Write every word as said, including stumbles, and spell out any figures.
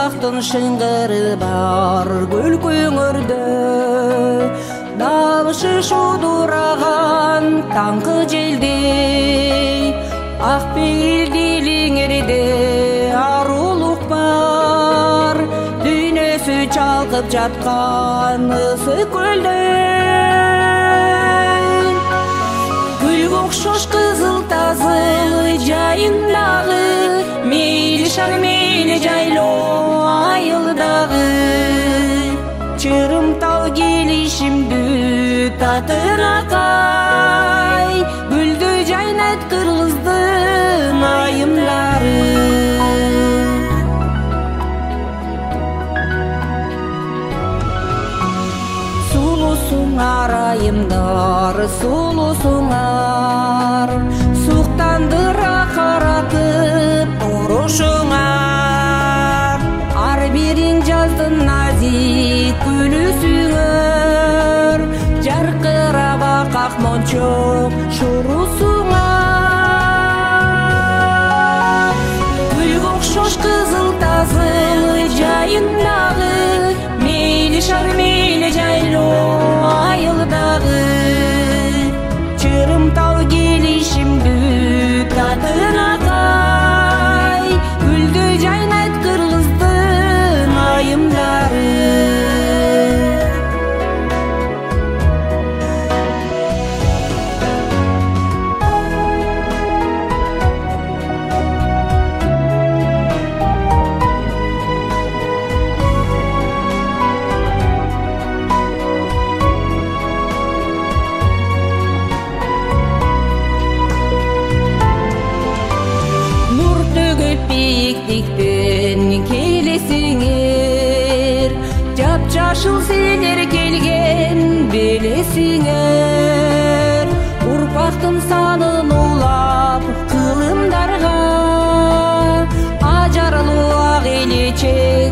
Урпактын шыңгыры бар көлкөңөрдө, дабышы шудураган таңкы желдей, ак пейил дилиңерде арулук бар, дүйнөсү чалкып жаткан ысык көлдөн. Гүлгө окшош кызыл тазыл жайындагы, мейли шар мейли жайлоо айылдагы, чырымтал келишимдүү татыракай, гүлдү жайнат кыргыздын айымдары. Сулусуңар айымдар, сулусуңар, суктандыра каратып турушуңар, ар бириң жаздын назик күлүсүңөр, жаркырабак ак мончок шурусуңар. Гүлгө окшош кызыл тазыл жайындагы, мейли шар мейли жайлоо айылдагы, чырымтал келишимдүү татыракай, гүлдү жайнат кыргыздын айымдары. Биіктіктен келесіңер, жап-жашыл сендер келген белесіңер, урпақтың санын улап кылымдарға, ажарлы ақ елече